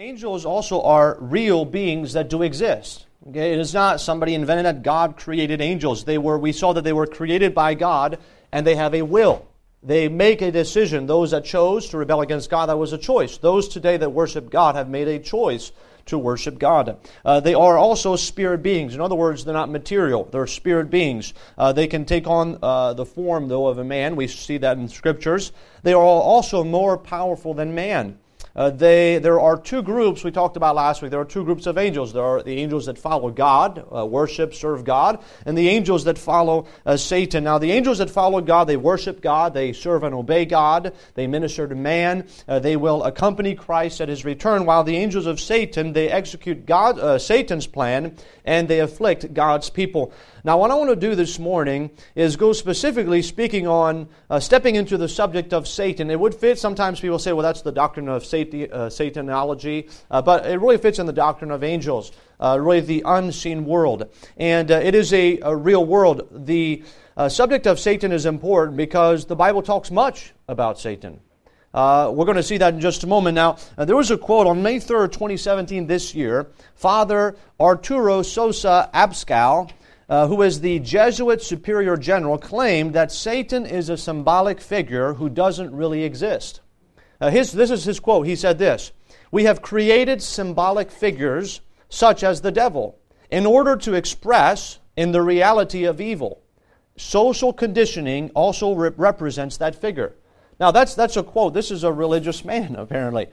Angels also are real beings that do exist. Okay? It is not somebody invented that. God created angels. We saw that they were created by God, and they have a will. They make a decision. Those that chose to rebel against God, that was a choice. Those today that worship God have made a choice to worship God. They are also spirit beings. In other words, they're not material. They're spirit beings. They can take on the form, though, of a man. We see that in Scriptures. They are also more powerful than man. There are two groups we talked about last week. There are two groups of angels. There are the angels that follow God, worship, serve God, and the angels that follow Satan. Now, the angels that follow God, they worship God, they serve and obey God, they minister to man, they will accompany Christ at His return, while the angels of Satan, they execute Satan's plan, and they afflict God's people. Now, what I want to do this morning is go specifically speaking on stepping into the subject of Satan. It would fit. Sometimes people say, well, that's the doctrine of Satanology, but it really fits in the doctrine of angels, really the unseen world. And it is a real world. The subject of Satan is important because the Bible talks much about Satan. We're going to see that in just a moment. Now, there was a quote on May 3rd, 2017, this year. Father Arturo Sosa Abascal, who is the Jesuit Superior General, claimed that Satan is a symbolic figure who doesn't really exist. This is his quote. He said this: "We have created symbolic figures such as the devil in order to express in the reality of evil. Social conditioning also represents that figure." Now, that's a quote. This is a religious man, apparently.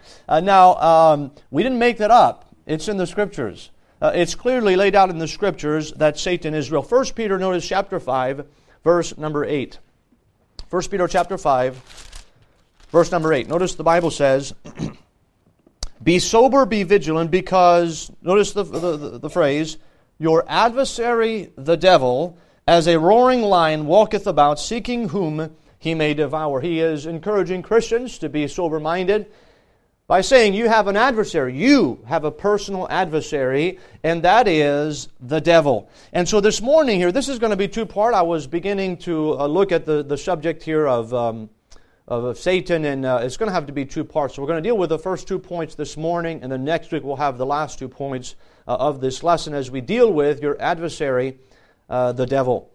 We didn't make that up. It's in the Scriptures. It's clearly laid out in the Scriptures that Satan is real. 1 Peter, notice chapter 5, verse number 8. 1 Peter chapter 5, verse number 8. Notice the Bible says, "Be sober, be vigilant, because," notice the phrase, "your adversary, the devil, as a roaring lion, walketh about, seeking whom he may devour." He is encouraging Christians to be sober-minded by saying you have an adversary. You have a personal adversary, and that is the devil. And so this morning here, this is going to be two-part. I was beginning to look at the subject here of Satan, and it's going to have to be two parts. So we're going to deal with the first 2 points this morning, and then next week we'll have the last 2 points of this lesson as we deal with your adversary, the devil.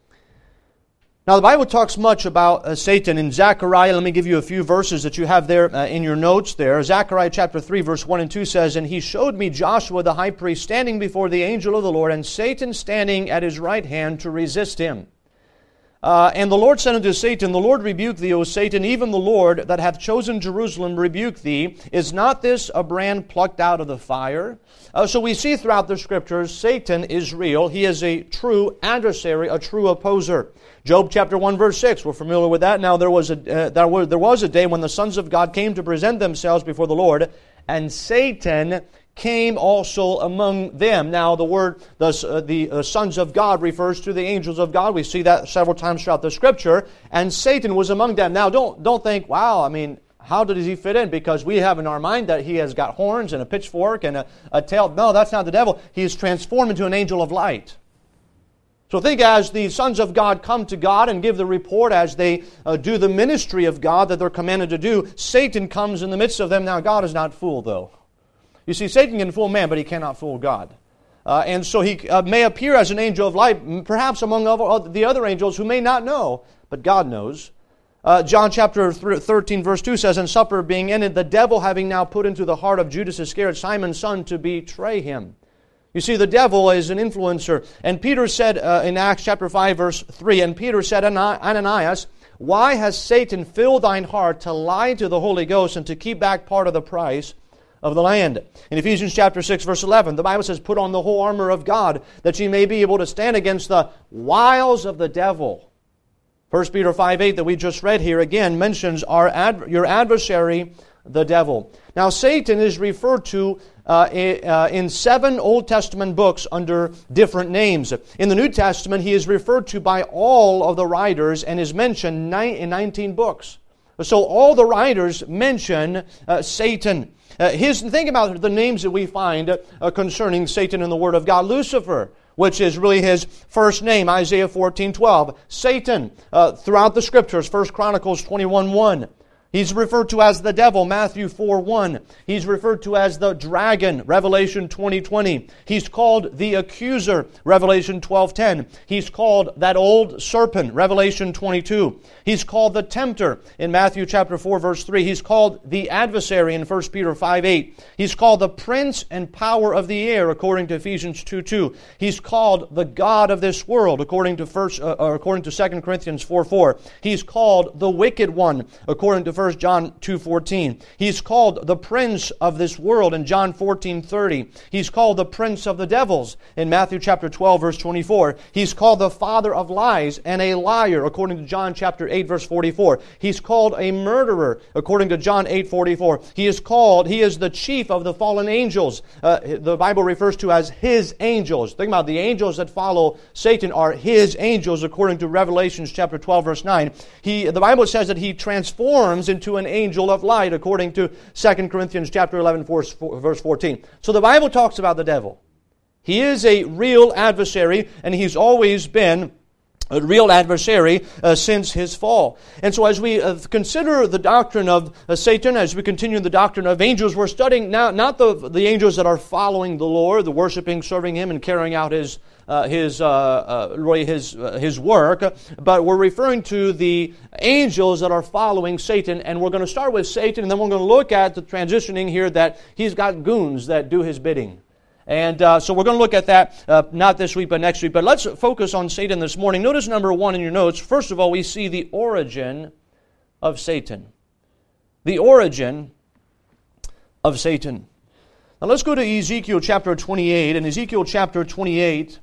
Now, the Bible talks much about Satan. In Zechariah, let me give you a few verses that you have there in your notes there. Zechariah chapter 3, verse 1 and 2 says, "And he showed me Joshua the high priest standing before the angel of the Lord, and Satan standing at his right hand to resist him. And the Lord said unto Satan, The Lord rebuke thee, O Satan, even the Lord that hath chosen Jerusalem rebuke thee. Is not this a brand plucked out of the fire?" So we see throughout the Scriptures, Satan is real. He is a true adversary, a true opposer. Job chapter 1, verse 6, we're familiar with that. "Now there was a day when the sons of God came to present themselves before the Lord, and Satan came also among them." Now the word, the sons of God, refers to the angels of God. We see that several times throughout the Scripture. And Satan was among them. Now don't think, wow, I mean, how did he fit in? Because we have in our mind that he has got horns and a pitchfork and a tail. No, that's not the devil. He is transformed into an angel of light. So think as the sons of God come to God and give the report as they do the ministry of God that they're commanded to do, Satan comes in the midst of them. Now God is not fooled, though. You see, Satan can fool man, but he cannot fool God. And so he may appear as an angel of light, perhaps among the other angels who may not know, but God knows. John chapter 13, verse 2 says, "And supper being ended, the devil having now put into the heart of Judas Iscariot, Simon's son, to betray him." You see, the devil is an influencer. And Peter said in Acts chapter 5, verse 3, "And Peter said, Ananias, why has Satan filled thine heart to lie to the Holy Ghost and to keep back part of the price of the land?" In Ephesians chapter 6, verse 11, the Bible says, "Put on the whole armor of God, that ye may be able to stand against the wiles of the devil." 1 Peter 5:8 that we just read here again mentions your adversary, the devil. Now, Satan is referred to in 7 Old Testament books under different names. In the New Testament, he is referred to by all of the writers and is mentioned in 19 books. So all the writers mention Satan. Think about the names that we find concerning Satan in the Word of God. Lucifer, which is really his first name, Isaiah 14:12. Satan, throughout the Scriptures, 1 Chronicles 21:1. He's referred to as the devil, Matthew 4:1. He's referred to as the dragon, Revelation 20:20. He's called the accuser, Revelation 12:10. He's called that old serpent, Revelation 22. He's called the tempter in Matthew chapter 4, verse 3. He's called the adversary in 1 Peter 5:8. He's called the prince and power of the air, according to Ephesians 2:2. He's called the god of this world, according to 2 Corinthians 4:4. He's called the wicked one, according to 1 John 2:14. He's called the prince of this world in John 14:30. He's called the prince of the devils in Matthew chapter 12, verse 24. He's called the father of lies and a liar, according to John chapter 8, verse 44. He's called a murderer, according to John 8:44. He is the chief of the fallen angels. The Bible refers to as his angels. Think about it, the angels that follow Satan are his angels, according to Revelation chapter 12, verse 9. The Bible says that he transforms into an angel of light, according to 2 Corinthians chapter 11, verse 14. So the Bible talks about the devil. He is a real adversary, and he's always been a real adversary since his fall. And so as we consider the doctrine of Satan, as we continue the doctrine of angels, we're studying now not the angels that are following the Lord, the worshiping, serving Him, and carrying out His work, but we're referring to the angels that are following Satan, and we're going to start with Satan, and then we're going to look at the transitioning here that he's got goons that do his bidding. And so we're going to look at that, not this week, but next week. But let's focus on Satan this morning. Notice number 1 in your notes. First of all, we see the origin of Satan. The origin of Satan. Now let's go to Ezekiel chapter 28. In Ezekiel chapter 28,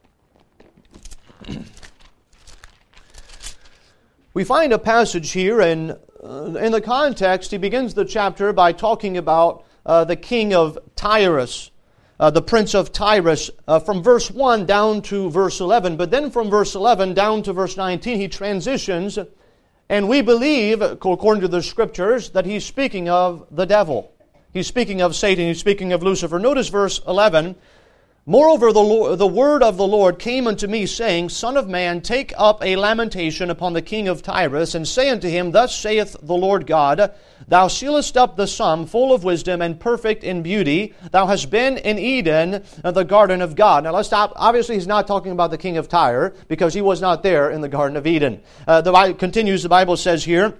we find a passage here, and in the context, he begins the chapter by talking about the king of Tyrus. The prince of Tyrus, from verse 1 down to verse 11. But then from verse 11 down to verse 19, he transitions, and we believe, according to the Scriptures, that he's speaking of the devil. He's speaking of Satan. He's speaking of Lucifer. Notice verse 11. Moreover, the word of the Lord came unto me, saying, Son of man, take up a lamentation upon the king of Tyrus, and say unto him, Thus saith the Lord God, Thou sealest up the sum, full of wisdom and perfect in beauty. Thou hast been in Eden, the garden of God. Now let's stop. Obviously, he's not talking about the king of Tyre, because he was not there in the garden of Eden. The Bible continues, the Bible says here,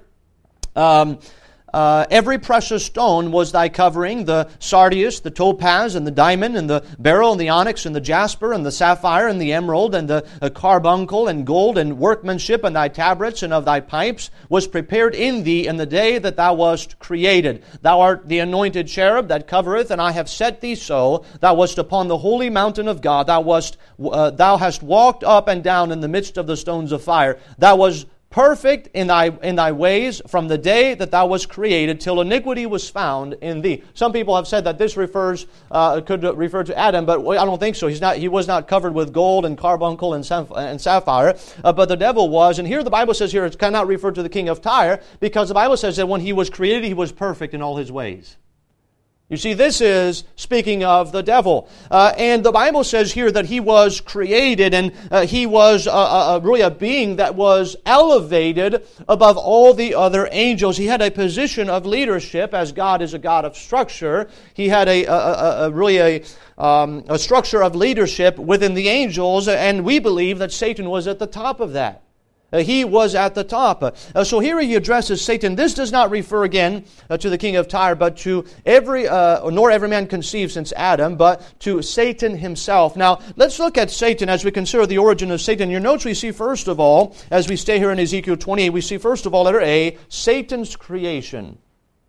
every precious stone was thy covering, the sardius, the topaz, and the diamond, and the beryl, and the onyx, and the jasper, and the sapphire, and the emerald, and the carbuncle, and gold, and workmanship, and thy tabrets, and of thy pipes, was prepared in thee in the day that thou wast created. Thou art the anointed cherub that covereth, and I have set thee so. Thou wast upon the holy mountain of God. Thou hast walked up and down in the midst of the stones of fire. Thou was perfect in thy ways from the day that thou wast created till iniquity was found in thee. Some people have said that this could refer to Adam, but I don't think so. He was not covered with gold and carbuncle and sapphire, but the devil was. And here the Bible says here it cannot refer to the king of Tyre, because the Bible says that when he was created, he was perfect in all his ways. You see, this is speaking of the devil. And the Bible says here that he was created, and he was really a being that was elevated above all the other angels. He had a position of leadership, as God is a God of structure. He had a structure of leadership within the angels, and we believe that Satan was at the top of that. He was at the top. So here he addresses Satan. This does not refer again to the king of Tyre, but to nor every man conceived since Adam, but to Satan himself. Now, let's look at Satan as we consider the origin of Satan. In your notes we see first of all, as we stay here in Ezekiel 28, we see first of all, letter A, Satan's creation.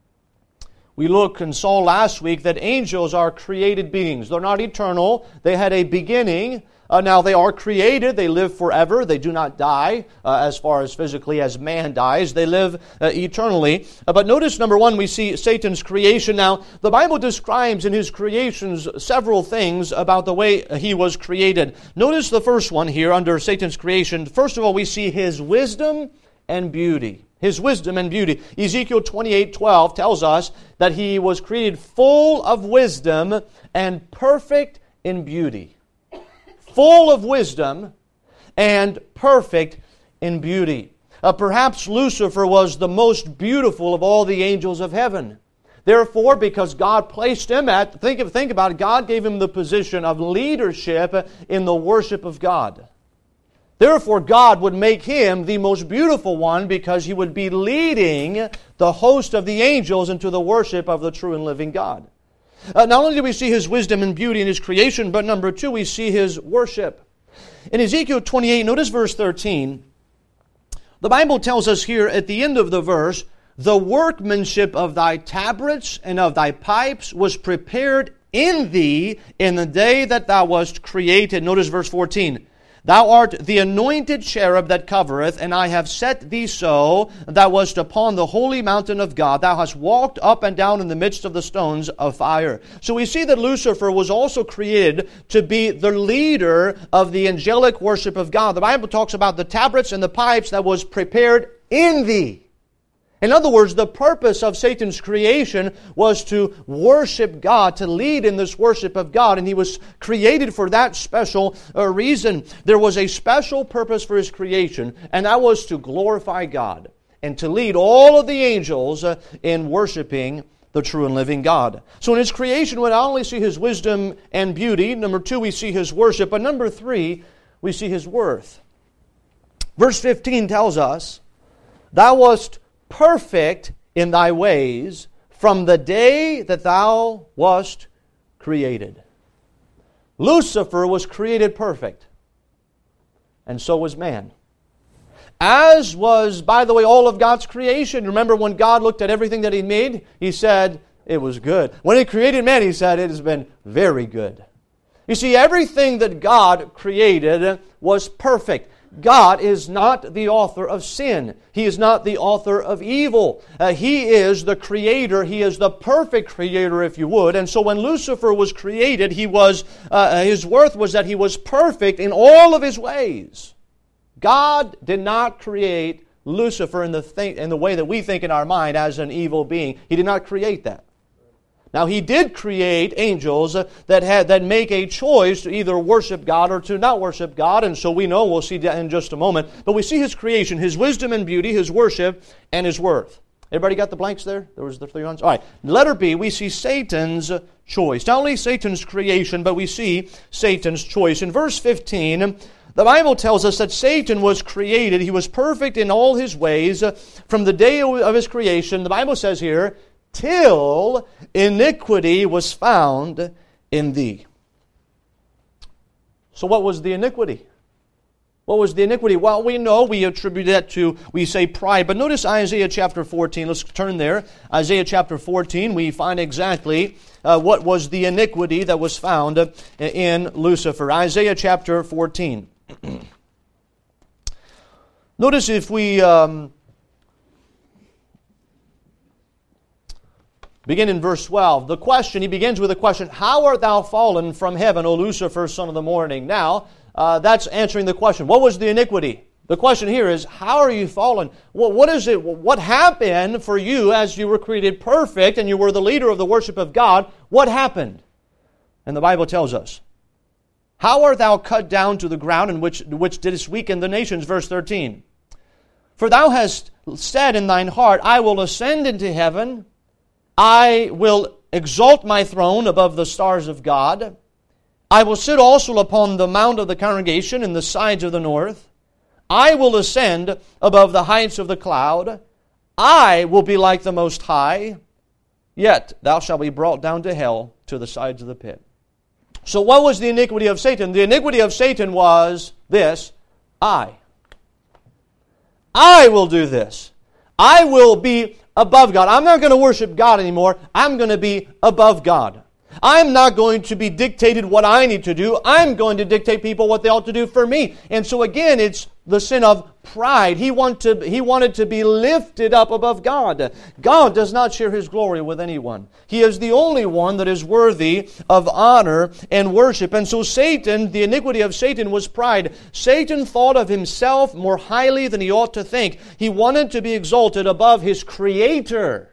We looked and saw last week that angels are created beings. They're not eternal. They had a beginning. Now they are created, they live forever, they do not die as far as physically as man dies, they live eternally. But notice number 1, we see Satan's creation. Now the Bible describes in his creations several things about the way he was created. Notice the first one here under Satan's creation. First of all, we see his wisdom and beauty. His wisdom and beauty. Ezekiel 28:12 tells us that he was created full of wisdom and perfect in beauty. Full of wisdom and perfect in beauty. Perhaps Lucifer was the most beautiful of all the angels of heaven. Therefore, because God placed him think about it, God gave him the position of leadership in the worship of God. Therefore, God would make him the most beautiful one because he would be leading the host of the angels into the worship of the true and living God. Not only do we see his wisdom and beauty in his creation, but number two, we see his worship. In Ezekiel 28, notice verse 13. The Bible tells us here at the end of the verse, the workmanship of thy tabrets and of thy pipes was prepared in thee in the day that thou wast created. Notice verse 14. Thou art the anointed cherub that covereth, and I have set thee so. Thou wast upon the holy mountain of God. Thou hast walked up and down in the midst of the stones of fire. So we see that Lucifer was also created to be the leader of the angelic worship of God. The Bible talks about the tabrets and the pipes that was prepared in thee. In other words, the purpose of Satan's creation was to worship God, to lead in this worship of God, and he was created for that special reason. There was a special purpose for his creation, and that was to glorify God and to lead all of the angels in worshiping the true and living God. So in his creation, we not only see his wisdom and beauty, number two, we see his worship, but number three, we see his worth. Verse 15 tells us, Thou wast perfect in thy ways from the day that thou wast created. Lucifer was created perfect, and so was man. As was, by the way, all of God's creation. Remember when God looked at everything that He made, He said it was good. When He created man, He said it has been very good. You see, everything that God created was perfect. God is not the author of sin. He is not the author of evil. He is the creator. He is the perfect creator, if you would. And so when Lucifer was created, his worth was that he was perfect in all of his ways. God did not create Lucifer in the way that we think in our mind as an evil being. He did not create that. Now, He did create angels that make a choice to either worship God or to not worship God, and so we know, we'll see that in just a moment. But we see His creation, His wisdom and beauty, His worship, and His worth. Everybody got the blanks there? There was the three ones? All right. Letter B, we see Satan's choice. Not only Satan's creation, but we see Satan's choice. In verse 15, the Bible tells us that Satan was created. He was perfect in all his ways from the day of his creation. The Bible says here, till iniquity was found in thee. So what was the iniquity? What was the iniquity? Well, we know we attribute that to, we say, pride. But notice Isaiah chapter 14. Let's turn there. Isaiah chapter 14, we find exactly what was the iniquity that was found in Lucifer. Isaiah chapter 14. Notice if we begin in verse 12. The question, he begins with a question, How art thou fallen from heaven, O Lucifer, son of the morning? Now, that's answering the question. What was the iniquity? The question here is, how are you fallen? Well, what is it? What happened for you as you were created perfect and you were the leader of the worship of God? What happened? And the Bible tells us, How art thou cut down to the ground, in which didst weaken the nations? Verse 13. For thou hast said in thine heart, I will ascend into heaven, I will exalt my throne above the stars of God. I will sit also upon the mount of the congregation in the sides of the north. I will ascend above the heights of the cloud. I will be like the Most High. Yet thou shalt be brought down to hell, to the sides of the pit. So what was the iniquity of Satan? The iniquity of Satan was this, I will do this. I will be above God. I'm not going to worship God anymore. I'm going to be above God. I'm not going to be dictated what I need to do. I'm going to dictate people what they ought to do for me. And so again, it's the sin of pride. He wanted to be lifted up above God. God does not share His glory with anyone. He is the only one that is worthy of honor and worship. And so Satan, the iniquity of Satan was pride. Satan thought of himself more highly than he ought to think. He wanted to be exalted above his Creator.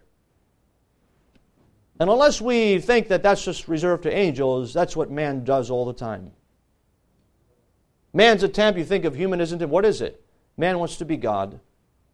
And unless we think that that's just reserved to angels, that's what man does all the time. Man's attempt, you think of humanism, what is it? Man wants to be God.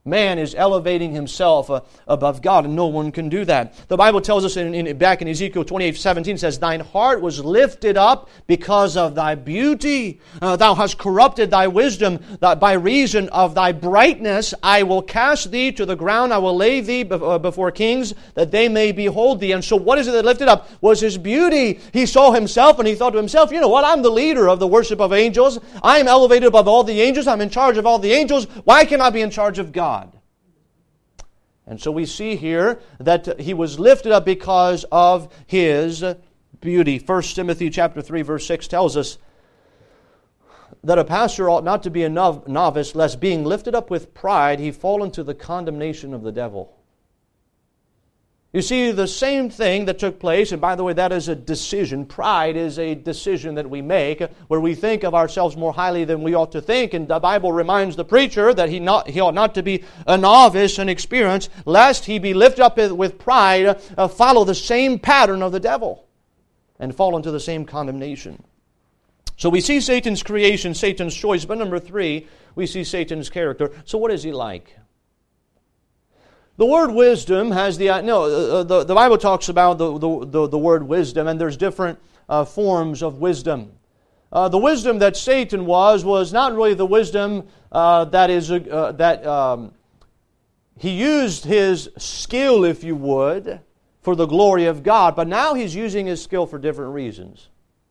Man is elevating himself above God, and no one can do that. The Bible tells us back in Ezekiel 28:17 says, "Thine heart was lifted up because of thy beauty. Thou hast corrupted thy wisdom. By reason of thy brightness I will cast thee to the ground. I will lay thee before kings, that they may behold thee." And so what is it that lifted up? Was his beauty. He saw himself and he thought to himself, you know what? I'm the leader of the worship of angels. I am elevated above all the angels. I'm in charge of all the angels. Why can't I be in charge of God? And so we see here that he was lifted up because of his beauty. 1 Timothy chapter 3, verse 6 tells us that a pastor ought not to be a novice, lest being lifted up with pride, he fall into the condemnation of the devil. You see, the same thing that took place, and by the way, that is a decision. Pride is a decision that we make, where we think of ourselves more highly than we ought to think, and the Bible reminds the preacher that he ought not to be a novice in experience, lest he be lifted up with pride, follow the same pattern of the devil, and fall into the same condemnation. So we see Satan's creation, Satan's choice, but number 3, we see Satan's character. So what is he like? The word wisdom has the Bible talks about the word wisdom, and there's different forms of wisdom. The wisdom that Satan was not really the wisdom he used his skill, if you would, for the glory of God, but now he's using his skill for different reasons.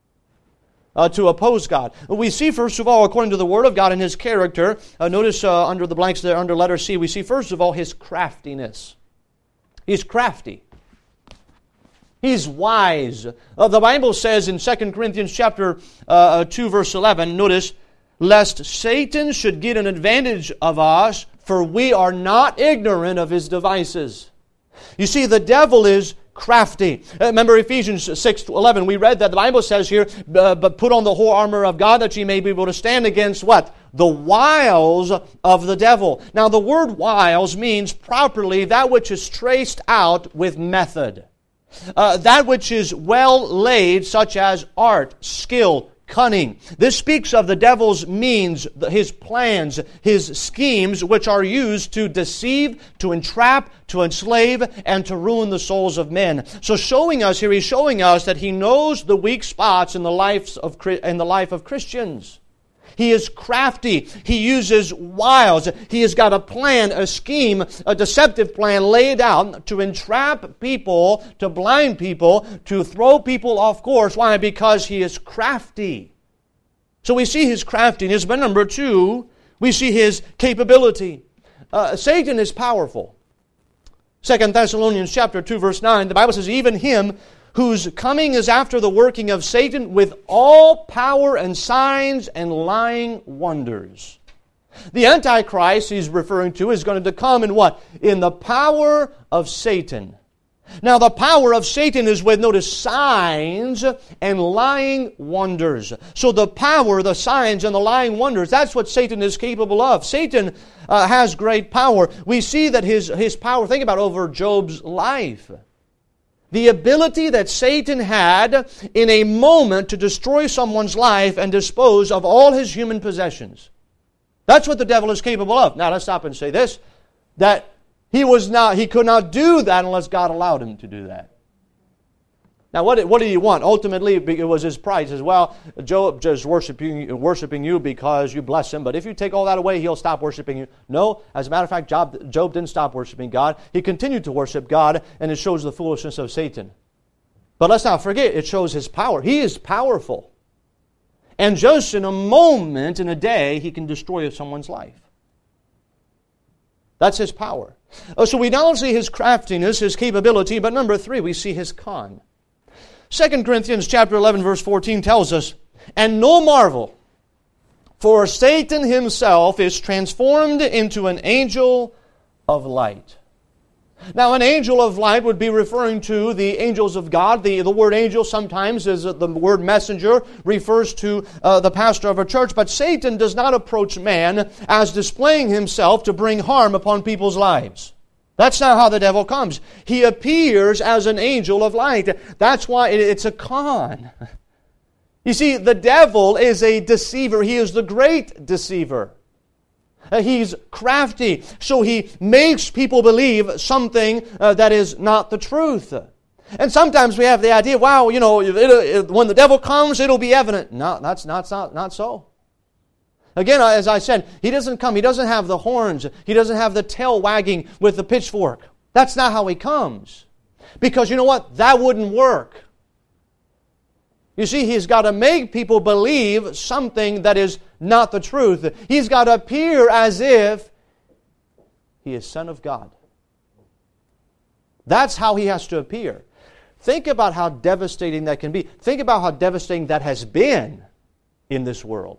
To oppose God. We see, first of all, according to the Word of God and His character, notice under the blanks there, under letter C, we see, first of all, His craftiness. He's crafty. He's wise. The Bible says in 2 Corinthians chapter 2, verse 11, notice, "Lest Satan should get an advantage of us, for we are not ignorant of his devices." You see, the devil is crafty. Remember Ephesians 6:11, we read that the Bible says here, "But put on the whole armor of God, that ye may be able to stand against" what? "The wiles of the devil." Now the word wiles means properly that which is traced out with method. That which is well laid, such as art, skill, cunning. This speaks of the devil's means, his plans, his schemes, which are used to deceive, to entrap, to enslave, and to ruin the souls of men. So he's showing us that he knows the weak spots in the life of Christians. He is crafty. He uses wiles. He has got a plan, a scheme, a deceptive plan laid out to entrap people, to blind people, to throw people off course. Why? Because he is crafty. So we see his craftiness. But number 2, we see his capability. Satan is powerful. 2 Thessalonians chapter 2, verse 9, the Bible says, "Even him whose coming is after the working of Satan with all power and signs and lying wonders." The Antichrist he's referring to is going to come in what? In the power of Satan. Now the power of Satan is with, notice, signs and lying wonders. So the power, the signs, and the lying wonders, that's what Satan is capable of. Satan has great power. We see that his power, think about over Job's life. The ability that Satan had in a moment to destroy someone's life and dispose of all his human possessions. That's what the devil is capable of. Now let's stop and say this, that he could not do that unless God allowed him to do that. Now what did he want? Ultimately it was his pride. He says, well, Job just worshiping you because you bless him, but if you take all that away, he'll stop worshiping you. No, as a matter of fact, Job didn't stop worshiping God. He continued to worship God, and it shows the foolishness of Satan. But let's not forget, it shows his power. He is powerful. And just in a moment, in a day, he can destroy someone's life. That's his power. So we not only see his craftiness, his capability, but number 3, we see his con. 2 Corinthians chapter 11, verse 14 tells us, "And no marvel, for Satan himself is transformed into an angel of light." Now, an angel of light would be referring to the angels of God. The word angel sometimes is the word messenger, refers to the pastor of a church. But Satan does not approach man as displaying himself to bring harm upon people's lives. That's not how the devil comes. He appears as an angel of light. That's why it's a con. You see, the devil is a deceiver. He is the great deceiver. He's crafty. So he makes people believe something that is not the truth. And sometimes we have the idea, wow, when the devil comes, it'll be evident. No, that's not so. Again, as I said, he doesn't come. He doesn't have the horns. He doesn't have the tail wagging with the pitchfork. That's not how he comes. Because you know what? That wouldn't work. You see, he's got to make people believe something that is not the truth. He's got to appear as if he is Son of God. That's how he has to appear. Think about how devastating that can be. Think about how devastating that has been in this world.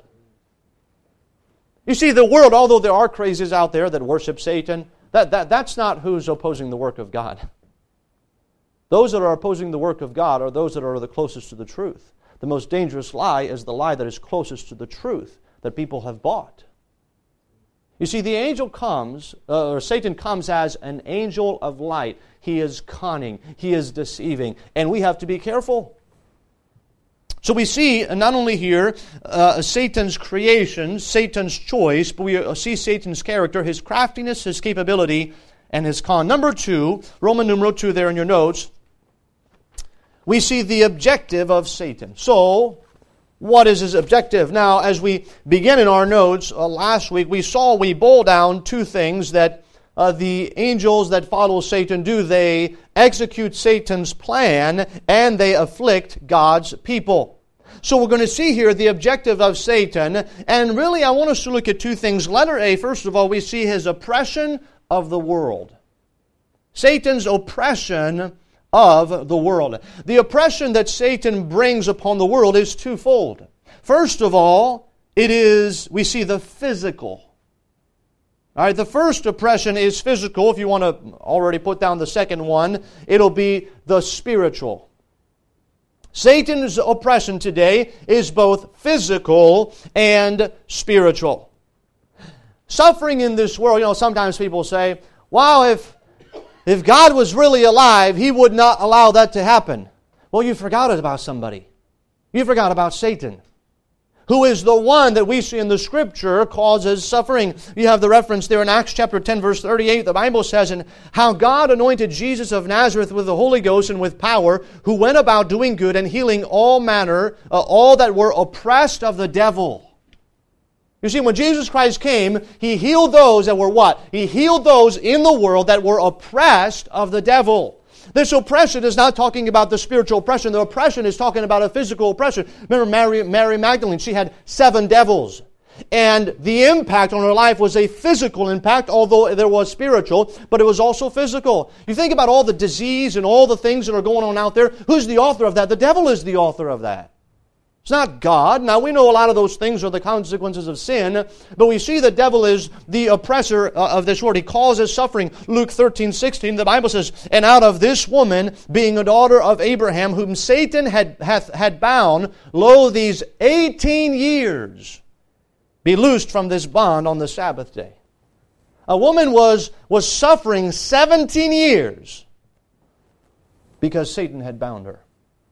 You see, the world, although there are crazies out there that worship Satan, that's not who's opposing the work of God. Those that are opposing the work of God are those that are the closest to the truth. The most dangerous lie is the lie that is closest to the truth that people have bought. You see, the angel comes, or Satan comes as an angel of light. He is cunning. He is deceiving. And we have to be careful. So we see not only here Satan's creation, Satan's choice, but we see Satan's character, his craftiness, his capability, and his con. Number 2, Roman numeral 2 there in your notes, we see the objective of Satan. So, what is his objective? Now, as we begin in our notes last week, we boiled down 2 things that the angels that follow Satan do. They execute Satan's plan and they afflict God's people. So we're going to see here the objective of Satan. And really I want us to look at 2 things. Letter A, first of all, we see his oppression of the world. Satan's oppression of the world. The oppression that Satan brings upon the world is twofold. First of all, we see the physical. All right, the first oppression is physical. If you want to already put down the second one, it'll be the spiritual. Satan's oppression today is both physical and spiritual. Suffering in this world, sometimes people say, wow, if God was really alive, He would not allow that to happen. Well, you forgot about somebody. You forgot about Satan, who is the one that we see in the Scripture causes suffering. You have the reference there in Acts chapter 10, verse 38. The Bible says, "And how God anointed Jesus of Nazareth with the Holy Ghost and with power, who went about doing good and healing all that were oppressed of the devil." You see, when Jesus Christ came, He healed those that were what? He healed those in the world that were oppressed of the devil. This oppression is not talking about the spiritual oppression. The oppression is talking about a physical oppression. Remember Mary Magdalene, she had 7 devils. And the impact on her life was a physical impact, although there was spiritual, but it was also physical. You think about all the disease and all the things that are going on out there. Who's the author of that? The devil is the author of that. It's not God. Now, we know a lot of those things are the consequences of sin, but we see the devil is the oppressor of this world. He causes suffering. Luke 13:16, the Bible says, "And out of this woman, being a daughter of Abraham, whom Satan had bound, lo, these 18 years be loosed from this bond on the Sabbath day." A woman was suffering 17 years because Satan had bound her.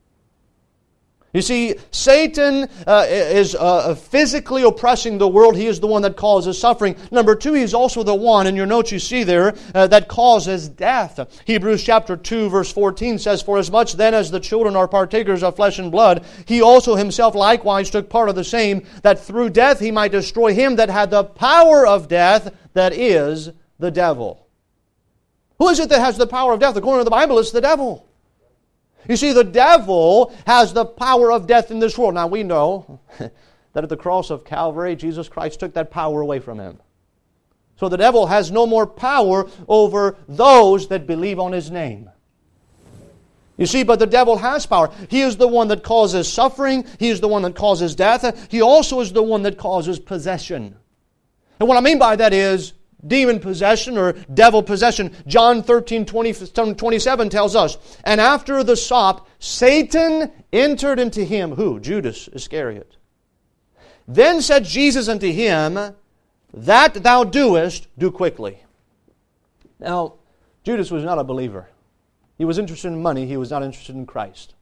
You see, Satan is physically oppressing the world. He is the one that causes suffering. Number 2, he's also the one, in your notes you see there, that causes death. Hebrews chapter 2, verse 14 says, "For as much then as the children are partakers of flesh and blood, he also himself likewise took part of the same, that through death he might destroy him that had the power of death, that is, the devil." Who is it that has the power of death? According to the Bible, it's the devil. You see, the devil has the power of death in this world. Now, we know that at the cross of Calvary, Jesus Christ took that power away from Him. So the devil has no more power over those that believe on His name. You see, but the devil has power. He is the one that causes suffering. He is the one that causes death. He also is the one that causes possession. And what I mean by that is demon possession or devil possession. John 13:27 tells us, "And after the sop, Satan entered into him." Who? Judas Iscariot. "Then said Jesus unto him, That thou doest, do quickly." Now, Judas was not a believer. He was interested in money. He was not interested in Christ.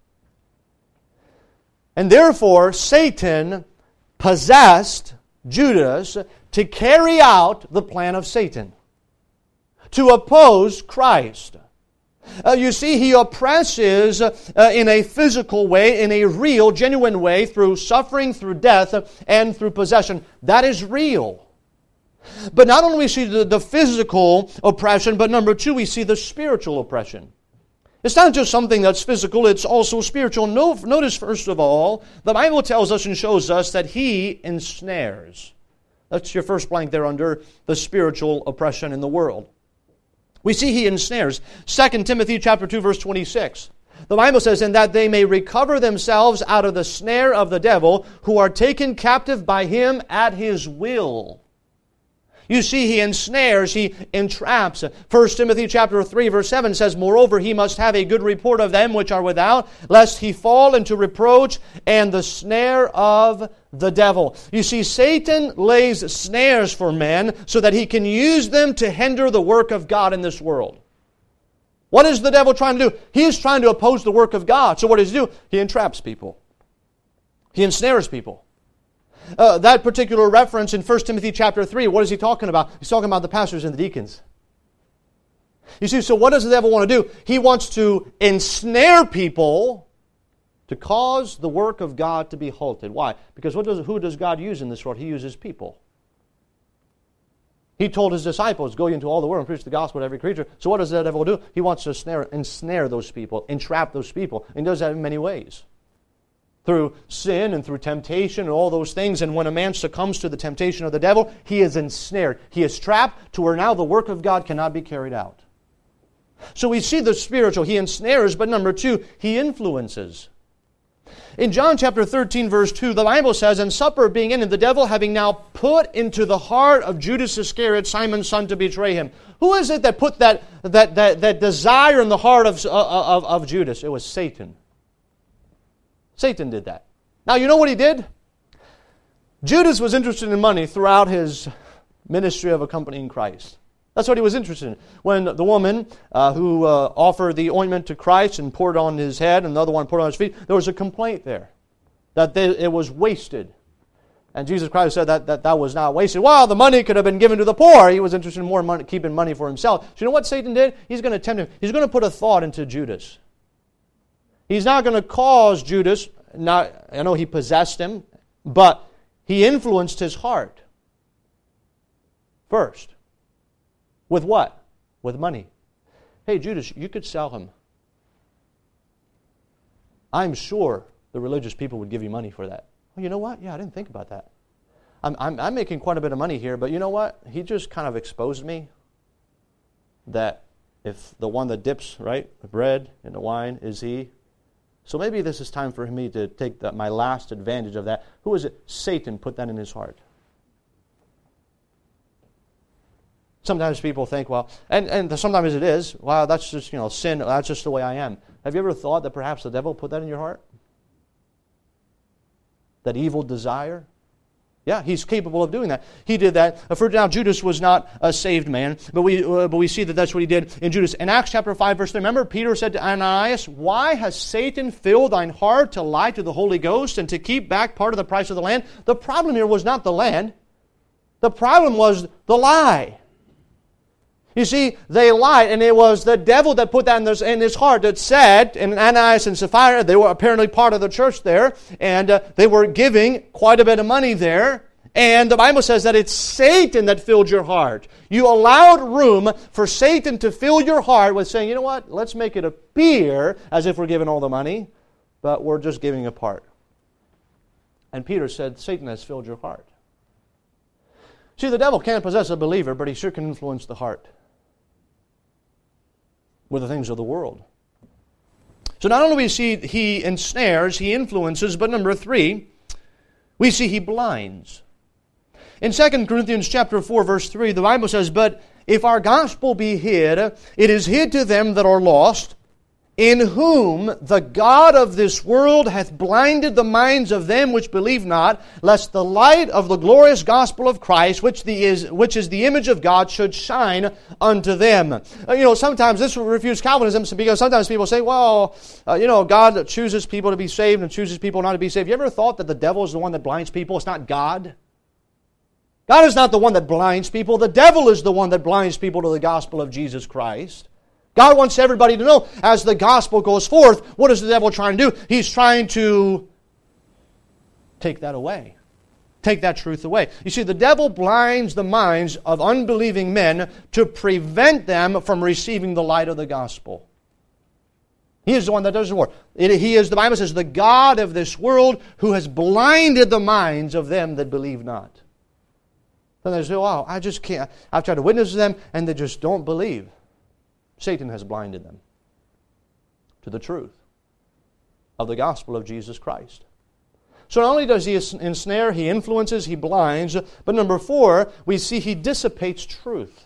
And therefore, Satan possessed Judas to carry out the plan of Satan, to oppose Christ. You see, he oppresses in a physical way, in a real, genuine way, through suffering, through death, and through possession. That is real. But not only we see the physical oppression, but number two, we see the spiritual oppression. It's not just something that's physical, it's also spiritual. Notice, first of all, the Bible tells us and shows us that he ensnares. That's your first blank there under the spiritual oppression in the world. We see he ensnares. 2 Timothy chapter 2, verse 26. The Bible says, "And that they may recover themselves out of the snare of the devil, who are taken captive by him at his will." You see, he ensnares, he entraps. 1 Timothy chapter 3, verse 7 says, "Moreover, he must have a good report of them which are without, lest he fall into reproach and the snare of the devil." You see, Satan lays snares for men so that he can use them to hinder the work of God in this world. What is the devil trying to do? He is trying to oppose the work of God. So what does he do? He entraps people. He ensnares people. That particular reference in 1 Timothy chapter 3, what is he talking about? He's talking about the pastors and the deacons. You see, so what does the devil want to do? He wants to ensnare people to cause the work of God to be halted. Why? Because who does God use in this world? He uses people. He told his disciples, "Go into all the world and preach the gospel to every creature." So what does the devil do? He wants to ensnare those people, entrap those people. And he does that in many ways. Through sin and through temptation and all those things. And when a man succumbs to the temptation of the devil, he is ensnared. He is trapped to where now the work of God cannot be carried out. So we see the spiritual. He ensnares, but number two, he influences. In John chapter 13, verse 2, the Bible says, "And supper being ended, the devil having now put into the heart of Judas Iscariot, Simon's son, to betray him." Who is it that put that desire in the heart of Judas? It was Satan. Satan did that. Now, you know what he did? Judas was interested in money throughout his ministry of accompanying Christ. That's what he was interested in. When the woman who offered the ointment to Christ and poured it on his head, and the other one poured it on his feet, there was a complaint there that it was wasted. And Jesus Christ said that was not wasted. Well, the money could have been given to the poor. He was interested in more money, keeping money for himself. So you know what Satan did? He's going to tempt him. He's going to put a thought into Judas. He's not going to cause Judas, I know he possessed him, but he influenced his heart first. With what? With money. Hey, Judas, you could sell him. I'm sure the religious people would give you money for that. Well, you know what? Yeah, I didn't think about that. I'm making quite a bit of money here, but you know what? He just kind of exposed me that if the one that dips, right, the bread and the wine is he, so maybe this is time for me to take my last advantage of that. Who is it? Satan put that in his heart. Sometimes people think, well, and sometimes it is, wow, that's just, sin, that's just the way I am. Have you ever thought that perhaps the devil put that in your heart? That evil desire? Yeah, he's capable of doing that. He did that. For now, Judas was not a saved man, but we see that that's what he did in Judas. In Acts chapter 5, verse 3, remember Peter said to Ananias, "Why has Satan filled thine heart to lie to the Holy Ghost and to keep back part of the price of the land?" The problem here was not the land. The problem was the lie. You see, they lied, and it was the devil that put that in his heart that said, and Ananias and Sapphira, they were apparently part of the church there, and they were giving quite a bit of money there, and the Bible says that it's Satan that filled your heart. You allowed room for Satan to fill your heart with saying, you know what, let's make it appear as if we're giving all the money, but we're just giving a part. And Peter said, Satan has filled your heart. See, the devil can't possess a believer, but he sure can influence the heart with the things of the world. So not only we see he ensnares, he influences, but number 3, we see he blinds. In 2 Corinthians chapter 4, verse 3, the Bible says, "But if our gospel be hid, it is hid to them that are lost, in whom the God of this world hath blinded the minds of them which believe not, lest the light of the glorious gospel of Christ, which is the image of God, should shine unto them." Sometimes this will refuse Calvinism because sometimes people say, well, God chooses people to be saved and chooses people not to be saved. You ever thought that the devil is the one that blinds people? It's not God. God is not the one that blinds people. The devil is the one that blinds people to the gospel of Jesus Christ. God wants everybody to know, as the gospel goes forth, what is the devil trying to do? He's trying to take that away. Take that truth away. You see, the devil blinds the minds of unbelieving men to prevent them from receiving the light of the gospel. He is the one that does the work. He is, the Bible says, the God of this world who has blinded the minds of them that believe not. Then they say, wow, I just can't. I've tried to witness to them and they just don't believe. Satan has blinded them to the truth of the gospel of Jesus Christ. So not only does he ensnare, he influences, he blinds, but number 4, we see he dissipates truth.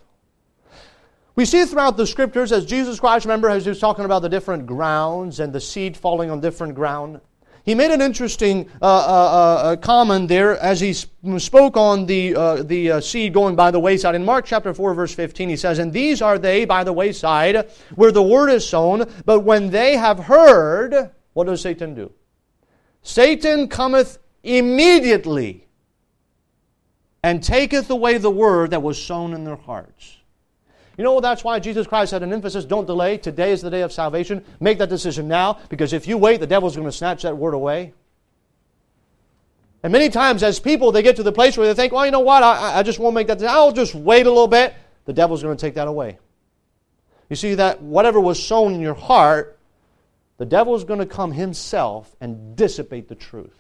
We see throughout the Scriptures, as Jesus Christ, remember, as he was talking about the different grounds and the seed falling on different ground, he made an interesting comment there as he spoke on the seed going by the wayside. In Mark chapter 4, verse 15, he says, "And these are they by the wayside, where the word is sown, but when they have heard," what does Satan do? "Satan cometh immediately, and taketh away the word that was sown in their hearts." You know, that's why Jesus Christ had an emphasis, don't delay. Today is the day of salvation. Make that decision now, because if you wait, the devil's going to snatch that word away. And many times as people, they get to the place where they think, well, you know what, I just won't make that decision. I'll just wait a little bit. The devil's going to take that away. You see that whatever was sown in your heart, the devil is going to come himself and dissipate the truth.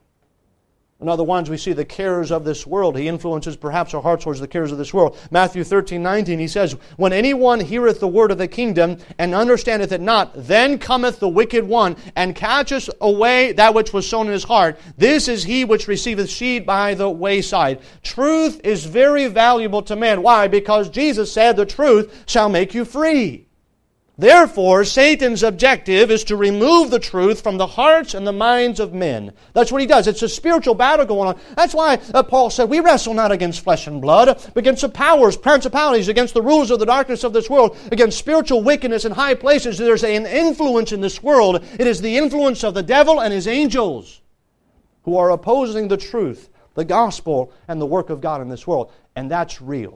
In other ones, we see the cares of this world. He influences perhaps our hearts towards the cares of this world. Matthew 13:19, he says, "When anyone heareth the word of the kingdom, and understandeth it not, then cometh the wicked one, and catcheth away that which was sown in his heart. This is he which receiveth seed by the wayside." Truth is very valuable to man. Why? Because Jesus said, the truth shall make you free. Therefore, Satan's objective is to remove the truth from the hearts and the minds of men. That's what he does. It's a spiritual battle going on. That's why Paul said, we wrestle not against flesh and blood, but against the powers, principalities, against the rulers of the darkness of this world, against spiritual wickedness in high places. There's an influence in this world. It is the influence of the devil and his angels who are opposing the truth, the gospel, and the work of God in this world. And that's real.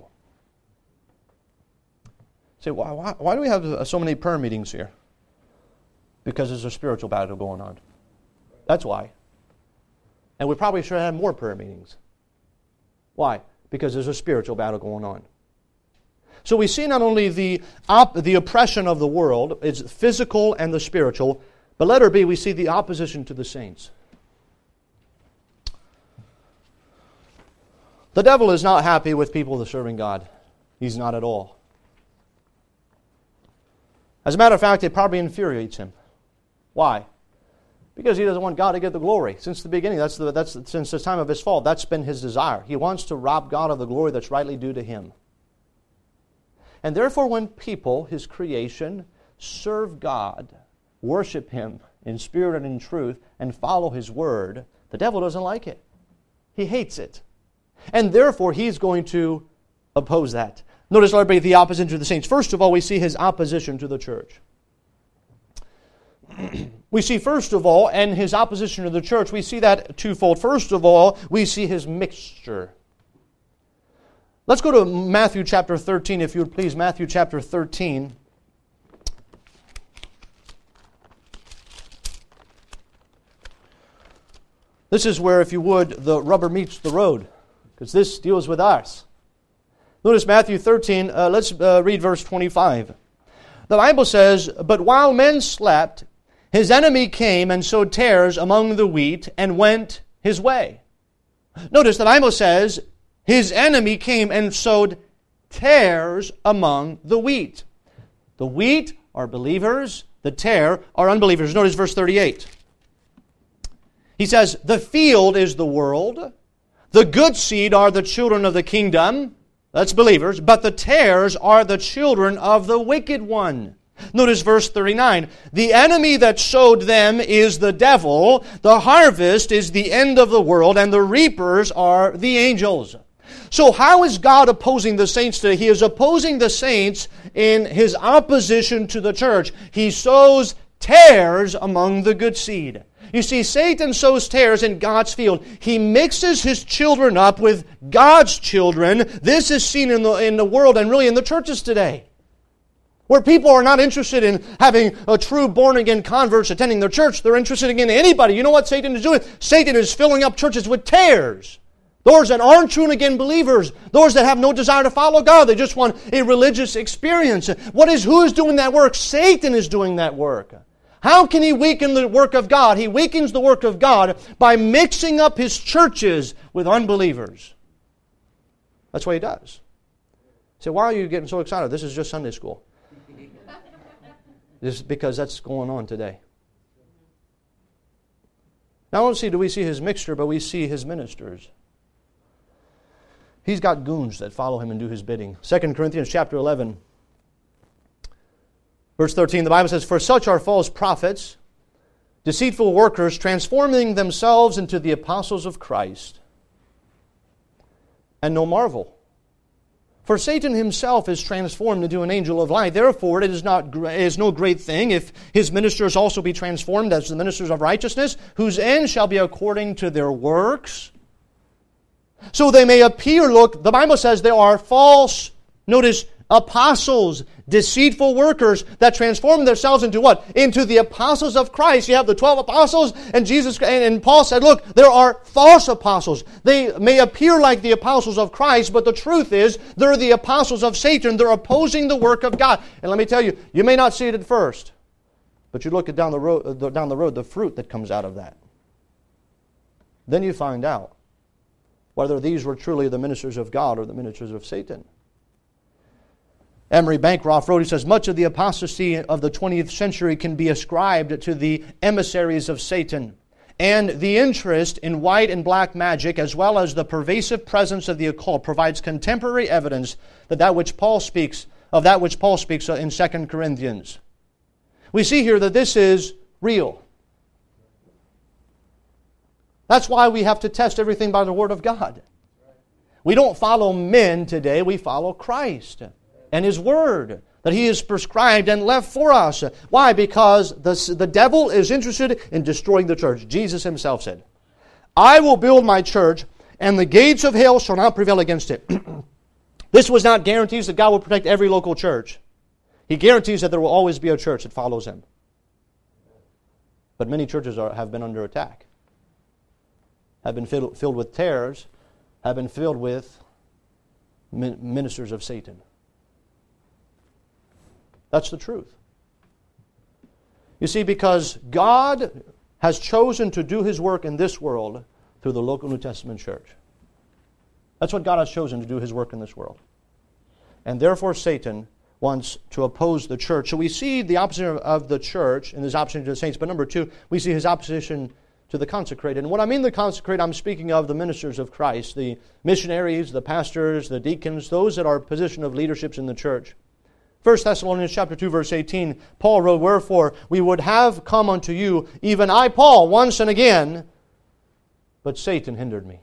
Say, why do we have so many prayer meetings here? Because there's a spiritual battle going on. That's why. And we probably should have more prayer meetings. Why? Because there's a spiritual battle going on. So we see not only the oppression of the world, it's physical and the spiritual, but letter B, we see the opposition to the saints. The devil is not happy with people serving God. He's not at all. As a matter of fact, it probably infuriates him. Why? Because he doesn't want God to get the glory. Since the beginning, that's since the time of his fall, that's been his desire. He wants to rob God of the glory that's rightly due to him. And therefore, when people, his creation, serve God, worship him in spirit and in truth, and follow his word, the devil doesn't like it. He hates it. And therefore, he's going to oppose that. Notice, Lord, the opposition to the saints. First of all, we see his opposition to the church. We see, first of all, and his opposition to the church, we see that twofold. First of all, we see his mixture. Let's go to Matthew chapter 13, if you would please. Matthew chapter 13. This is where, if you would, the rubber meets the road, because this deals with us. Notice Matthew 13, let's read verse 25. The Bible says, "But while men slept, his enemy came and sowed tares among the wheat and went his way." Notice the Bible says, his enemy came and sowed tares among the wheat. The wheat are believers, the tare are unbelievers. Notice verse 38. He says, "The field is the world, the good seed are the children of the kingdom," that's believers, "but the tares are the children of the wicked one." Notice verse 39. "The enemy that sowed them is the devil. The harvest is the end of the world, and the reapers are the angels." So how is God opposing the saints today? He is opposing the saints in his opposition to the church. He sows tares among the good seed. You see, Satan sows tares in God's field. He mixes his children up with God's children. This is seen in the world and really in the churches today, where people are not interested in having a true born-again converts attending their church. They're interested in anybody. You know what Satan is doing? Satan is filling up churches with tares. Those that aren't true-again believers. Those that have no desire to follow God. They just want a religious experience. Who is doing that work? Satan is doing that work. How can he weaken the work of God? He weakens the work of God by mixing up his churches with unbelievers. That's what he does. So why are you getting so excited? This is just Sunday school. Just because that's going on today. Not only do we see his mixture, but we see his ministers. He's got goons that follow him and do his bidding. 2 Corinthians chapter 11, verse 13, the Bible says, "For such are false prophets, deceitful workers, transforming themselves into the apostles of Christ. And no marvel. For Satan himself is transformed into an angel of light. Therefore, it is no great thing if his ministers also be transformed as the ministers of righteousness, whose end shall be according to their works. So they may appear," look, the Bible says there are false, notice, apostles, deceitful workers that transform themselves into what? Into the apostles of Christ. You have the 12 apostles, and Paul said, look, there are false apostles. They may appear like the apostles of Christ, but the truth is, they're the apostles of Satan. They're opposing the work of God. And let me tell you, you may not see it at first, but you look at down the road, the fruit that comes out of that. Then you find out whether these were truly the ministers of God or the ministers of Satan. Emery Bancroft wrote, he says, "Much of the apostasy of the 20th century can be ascribed to the emissaries of Satan, and the interest in white and black magic, as well as the pervasive presence of the occult, provides contemporary evidence that which Paul speaks in 2 Corinthians. We see here that this is real. That's why we have to test everything by the Word of God. We don't follow men today, we follow Christ and His Word that He has prescribed and left for us. Why? Because the devil is interested in destroying the church. Jesus Himself said, "I will build my church, and the gates of hell shall not prevail against it." This was not guarantees that God will protect every local church. He guarantees that there will always be a church that follows Him. But many churches have been under attack, have been filled with tares, have been filled with ministers of Satan. That's the truth. You see, because God has chosen to do His work in this world through the local New Testament church. That's what God has chosen to do His work in this world. And therefore Satan wants to oppose the church. So we see the opposition of the church in His opposition to the saints. But number two, we see His opposition to the consecrated. And when I mean the consecrated, I'm speaking of the ministers of Christ, the missionaries, the pastors, the deacons, those that are in position of leaderships in the church. 1 Thessalonians chapter 2, verse 18, Paul wrote, "Wherefore we would have come unto you, even I, Paul, once and again, but Satan hindered me."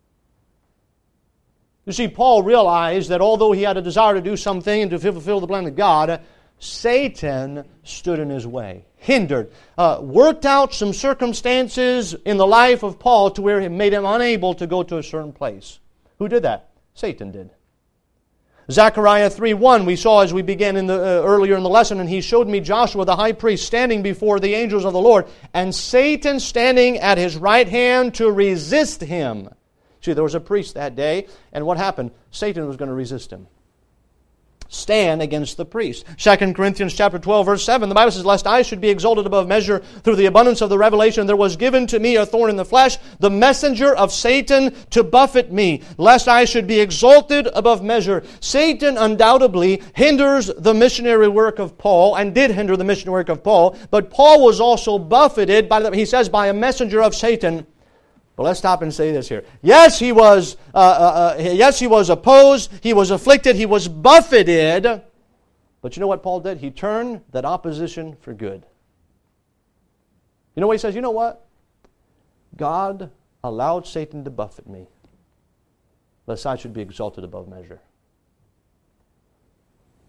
You see, Paul realized that although he had a desire to do something and to fulfill the plan of God, Satan stood in his way, hindered, worked out some circumstances in the life of Paul to where it made him unable to go to a certain place. Who did that? Satan did. Zechariah 3:1, we saw as we began earlier in the lesson, "And he showed me Joshua the high priest standing before the angels of the Lord, and Satan standing at his right hand to resist him." See, there was a priest that day, and what happened? Satan was going to resist him. Stand against the priest. 2 Corinthians chapter 12, verse 7, the Bible says, "Lest I should be exalted above measure through the abundance of the revelation, there was given to me a thorn in the flesh, the messenger of Satan to buffet me, lest I should be exalted above measure." Satan undoubtedly hinders the missionary work of Paul, and did hinder the missionary work of Paul, but Paul was also buffeted by a messenger of Satan. But let's stop and say this here. Yes, he was opposed, he was afflicted, he was buffeted. But you know what Paul did? He turned that opposition for good. You know what he says? You know what? God allowed Satan to buffet me, lest I should be exalted above measure.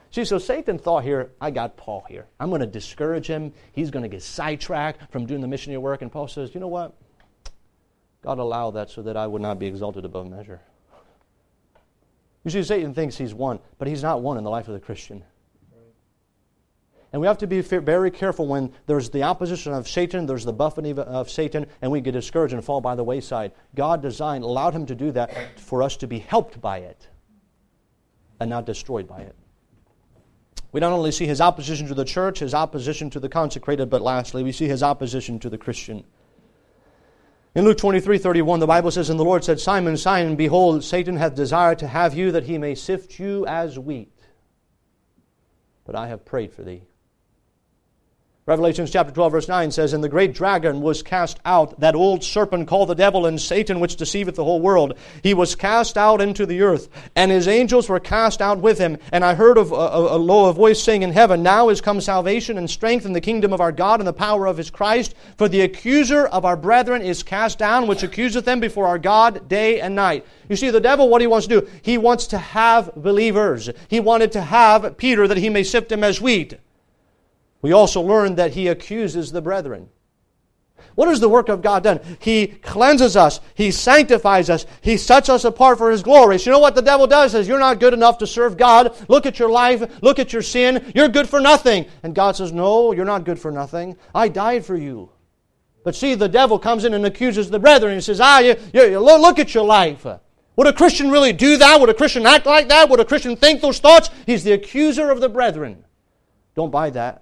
See, so Satan thought here, I got Paul here. I'm going to discourage him. He's going to get sidetracked from doing the missionary work. And Paul says, you know what? God allowed that so that I would not be exalted above measure. You see, Satan thinks he's won, but he's not won in the life of the Christian. And we have to be very careful when there's the opposition of Satan, there's the buffeting of Satan, and we get discouraged and fall by the wayside. God allowed him to do that for us to be helped by it and not destroyed by it. We not only see his opposition to the church, his opposition to the consecrated, but lastly, we see his opposition to the Christian. In Luke 23:31, the Bible says, And the Lord said, Simon, Simon, behold, Satan hath desired to have you, that he may sift you as wheat. But I have prayed for thee. Revelation chapter 12, verse 9 says, And the great dragon was cast out, that old serpent called the devil and Satan, which deceiveth the whole world. He was cast out into the earth, and his angels were cast out with him. And I heard of a low voice saying in heaven, Now is come salvation and strength in the kingdom of our God and the power of his Christ. For the accuser of our brethren is cast down, which accuseth them before our God day and night. You see, the devil, what he wants to do, he wants to have believers. He wanted to have Peter that he may sift him as wheat. We also learned that he accuses the brethren. What has the work of God done? He cleanses us. He sanctifies us. He sets us apart for his glory. So you know what the devil does? Says, you're not good enough to serve God. Look at your life. Look at your sin. You're good for nothing. And God says, no, you're not good for nothing. I died for you. But see, the devil comes in and accuses the brethren. He says, look at your life. Would a Christian really do that? Would a Christian act like that? Would a Christian think those thoughts? He's the accuser of the brethren. Don't buy that.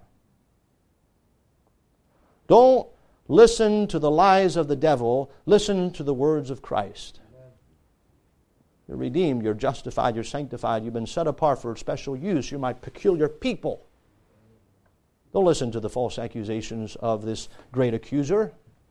Don't listen to the lies of the devil. Listen to the words of Christ. You're redeemed. You're justified. You're sanctified. You've been set apart for special use. You're my peculiar people. Don't listen to the false accusations of this great accuser.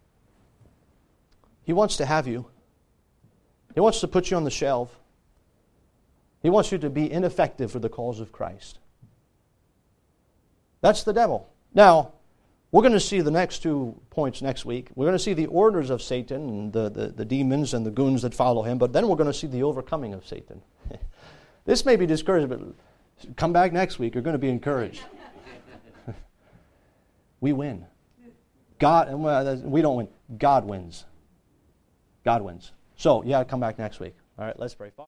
He wants to have you. He wants to put you on the shelf. He wants you to be ineffective for the cause of Christ. That's the devil. Now, we're going to see the next 2 points next week. We're going to see the orders of Satan and the demons and the goons that follow him, but then we're going to see the overcoming of Satan. This may be discouraging, but come back next week. You're going to be encouraged. We win. We don't win. God wins. God wins. So, you got to come back next week. All right, let's pray.